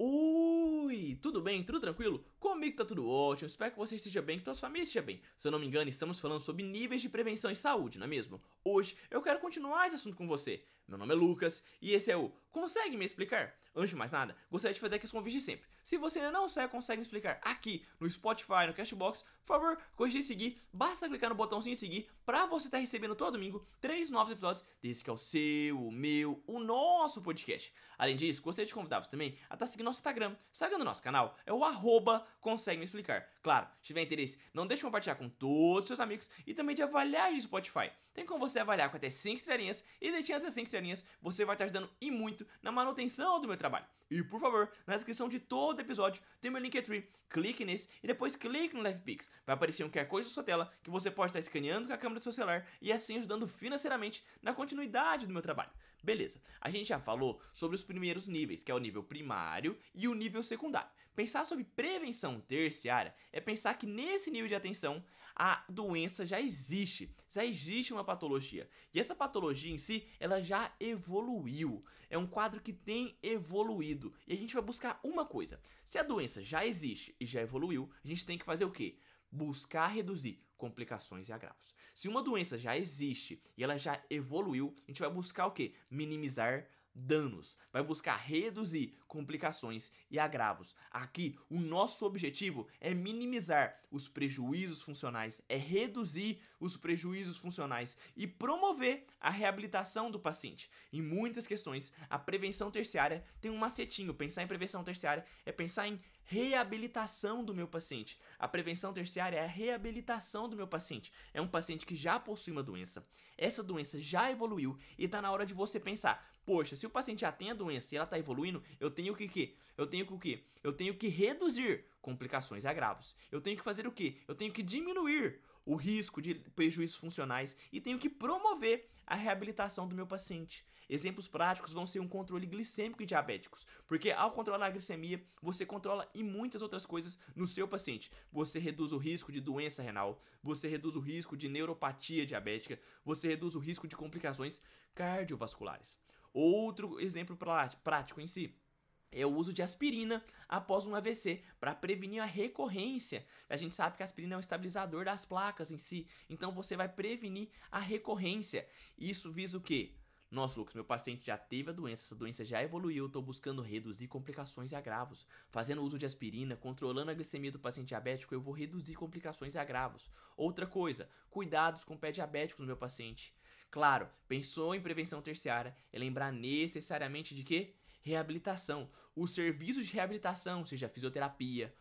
Oi, tudo bem? Tudo tranquilo? Comigo tá tudo ótimo, espero que você esteja bem, que tua família esteja bem. Se eu não me engano, estamos falando sobre níveis de prevenção em saúde, não é mesmo? Hoje eu quero continuar esse assunto com você. Meu nome é Lucas e esse é o Consegue Me Explicar? Antes de mais nada, gostaria de fazer aqui os convites de sempre. Se você ainda não sabe, consegue me explicar aqui no Spotify, no Cashbox, por favor, corrija de seguir, basta clicar no botãozinho seguir pra você estar recebendo todo domingo 3 novos episódios desse que é o seu, o meu, o nosso podcast. Além disso, gostaria de convidar você também a estar seguindo nosso Instagram. Segue no nosso canal, é o Consegue Me Explicar. Claro, se tiver interesse, não deixe de compartilhar com todos os seus amigos e também de avaliar de Spotify. Tem como você avaliar com até 5 estrelinhas e deixando essas 5 estrelinhas, você vai estar ajudando e muito na manutenção do meu trabalho. E por favor, na descrição de todo episódio tem meu Linktree, clique nesse e depois clique no LivePix. Vai aparecer um QR Code na sua tela que você pode estar escaneando com a câmera do seu celular e assim ajudando financeiramente na continuidade do meu trabalho. Beleza, a gente já falou sobre os primeiros níveis, que é o nível primário e o nível secundário. Pensar sobre prevenção terciária é pensar que nesse nível de atenção a doença já existe uma patologia. E essa patologia em si, ela já evoluiu. É um quadro que tem evoluído. E a gente vai buscar uma coisa. Se a doença já existe e já evoluiu, a gente tem que fazer o quê? Buscar reduzir complicações e agravos. Se uma doença já existe e ela já evoluiu, a gente vai buscar o quê? Minimizar danos, vai buscar reduzir complicações e agravos. Aqui, o nosso objetivo é minimizar os prejuízos funcionais, é reduzir os prejuízos funcionais e promover a reabilitação do paciente. Em muitas questões, a prevenção terciária tem um macetinho. Pensar em prevenção terciária é pensar em reabilitação do meu paciente. A prevenção terciária é a reabilitação do meu paciente. É um paciente que já possui uma doença. Essa doença já evoluiu e está na hora de você pensar: poxa, se o paciente já tem a doença e ela está evoluindo, eu tenho que o quê? Eu tenho que reduzir complicações e agravos. Eu tenho que fazer o quê? Eu tenho que diminuir o risco de prejuízos funcionais e tenho que promover a reabilitação do meu paciente. Exemplos práticos vão ser um controle glicêmico em diabéticos, porque ao controlar a glicemia, você controla e muitas outras coisas no seu paciente. Você reduz o risco de doença renal, você reduz o risco de neuropatia diabética, você reduz o risco de complicações cardiovasculares. Outro exemplo prático em si é o uso de aspirina após um AVC para prevenir a recorrência. A gente sabe que a aspirina é um estabilizador das placas em si, então você vai prevenir a recorrência. Isso visa o quê? Nossa, Lucas, meu paciente já teve a doença, essa doença já evoluiu, eu estou buscando reduzir complicações e agravos. Fazendo uso de aspirina, controlando a glicemia do paciente diabético, eu vou reduzir complicações e agravos. Outra coisa, cuidados com pé diabéticos no meu paciente. Claro, pensou em prevenção terciária, é lembrar necessariamente de quê? Reabilitação. Os serviços de reabilitação, seja fisioterapia,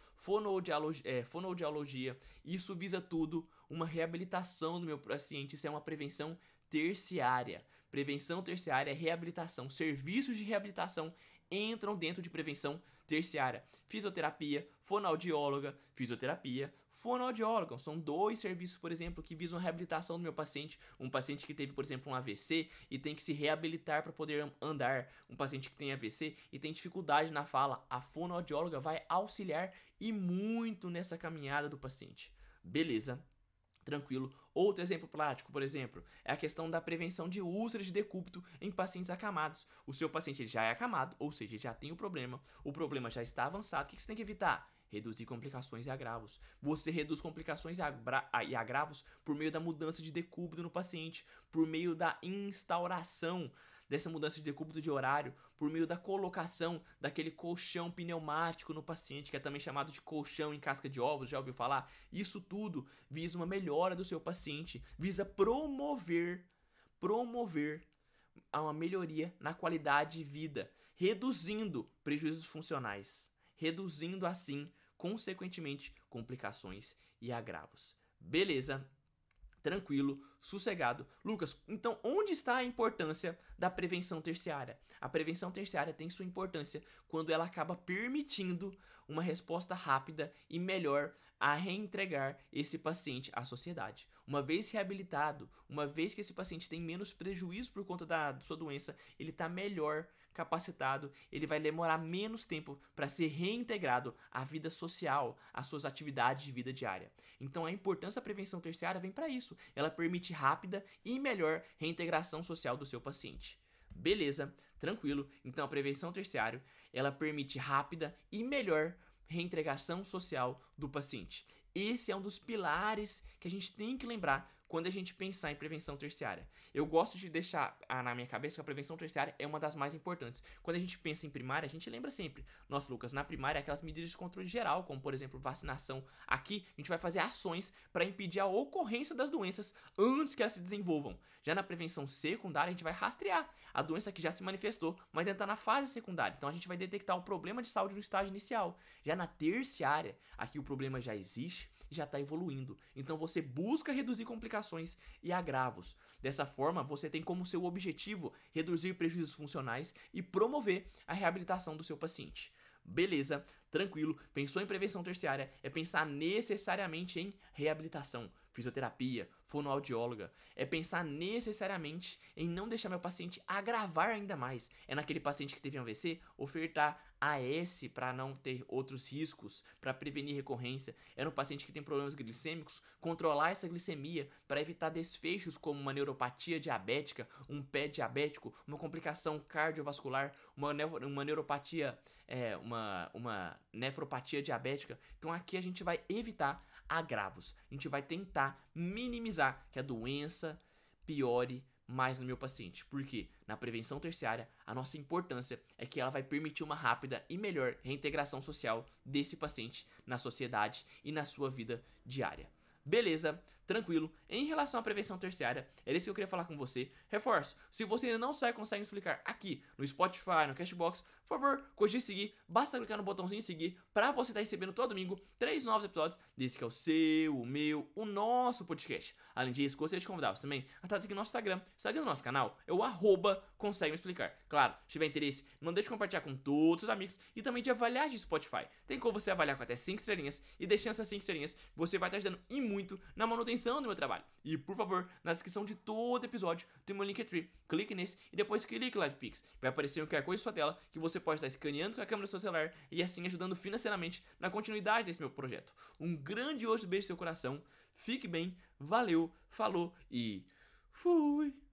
fonoaudiologia, isso visa tudo uma reabilitação do meu paciente. Isso é uma prevenção terciária. Prevenção terciária é reabilitação. Serviços de reabilitação entram dentro de prevenção terciária. Fisioterapia, fonoaudióloga. São dois serviços, por exemplo, que visam a reabilitação do meu paciente. Um paciente que teve, por exemplo, um AVC e tem que se reabilitar para poder andar. Um paciente que tem AVC e tem dificuldade na fala. A fonoaudióloga vai auxiliar e muito nessa caminhada do paciente. Beleza? Tranquilo. Outro exemplo prático, por exemplo, é a questão da prevenção de úlceras de decúbito em pacientes acamados. O seu paciente já é acamado, ou seja, ele já tem o problema já está avançado. O que você tem que evitar? Reduzir complicações e agravos. Você reduz complicações e agravos por meio da mudança de decúbito no paciente, por meio da instauração dessa mudança de decúbito de horário, por meio da colocação daquele colchão pneumático no paciente, que é também chamado de colchão em casca de ovos, já ouviu falar? Isso tudo visa uma melhora do seu paciente, visa promover a uma melhoria na qualidade de vida, reduzindo prejuízos funcionais, reduzindo assim, consequentemente, complicações e agravos. Beleza? Tranquilo, sossegado. Lucas, então onde está a importância da prevenção terciária? A prevenção terciária tem sua importância quando ela acaba permitindo uma resposta rápida e melhor a reentregar esse paciente à sociedade. Uma vez reabilitado, uma vez que esse paciente tem menos prejuízo por conta da sua doença, ele está melhor capacitado, ele vai demorar menos tempo para ser reintegrado à vida social, às suas atividades de vida diária. Então a importância da prevenção terciária vem para isso. Ela permite rápida e melhor reintegração social do seu paciente. Beleza, Tranquilo? Então a prevenção terciária, ela permite rápida e melhor reintegração social do paciente. Esse é um dos pilares que a gente tem que lembrar quando a gente pensar em prevenção terciária. Eu gosto de deixar na minha cabeça que a prevenção terciária é uma das mais importantes. Quando a gente pensa em primária, a gente lembra sempre, nossa, Lucas, na primária aquelas medidas de controle geral, como por exemplo vacinação. Aqui a gente vai fazer ações para impedir a ocorrência das doenças antes que elas se desenvolvam. Já na prevenção secundária, a gente vai rastrear a doença que já se manifestou, mas ainda está na fase secundária. Então a gente vai detectar o problema de saúde no estágio inicial. Já na terciária, aqui o problema já existe e já está evoluindo. Então você busca reduzir complicações e agravos. Dessa forma, você tem como seu objetivo reduzir prejuízos funcionais e promover a reabilitação do seu paciente. Beleza, tranquilo, pensou em prevenção terciária, é pensar necessariamente em reabilitação, fisioterapia, fonoaudióloga, é pensar necessariamente em não deixar meu paciente agravar ainda mais. É naquele paciente que teve um AVC, ofertar AS para não ter outros riscos, para prevenir recorrência. É no paciente que tem problemas glicêmicos, controlar essa glicemia para evitar desfechos como uma neuropatia diabética, um pé diabético, uma complicação cardiovascular, uma neuropatia, uma nefropatia diabética. Então aqui a gente vai evitar agravos. A gente vai tentar minimizar que a doença piore mais no meu paciente. Porque na prevenção terciária, a nossa importância é que ela vai permitir uma rápida e melhor reintegração social desse paciente na sociedade e na sua vida diária. Beleza, tranquilo. Em relação à prevenção terciária, era isso que eu queria falar com você. Reforço, se você ainda não sabe, consegue me explicar aqui no Spotify, no Cashbox, por favor, cogite seguir. Basta clicar no botãozinho seguir para você estar recebendo todo domingo 3 novos episódios desse que é o seu, o meu, o nosso podcast. Além disso, gostaria de convidar você também a estar seguindo nosso Instagram. Instagram do nosso canal é o @consegue me explicar. Claro, se tiver interesse, não deixe de compartilhar com todos os seus amigos e também de avaliar de Spotify. Tem como você avaliar com até 5 estrelinhas e deixando essas 5 estrelinhas, você vai estar ajudando e muito na manutenção do meu trabalho. E por favor, na descrição de todo episódio tem meu Linktree. Clique nesse e depois clique em LivePix. Vai aparecer um QR Code em sua tela que você pode estar escaneando com a câmera do seu celular e assim ajudando financeiramente na continuidade desse meu projeto. Um grandioso beijo no seu coração. Fique bem, valeu, falou e fui!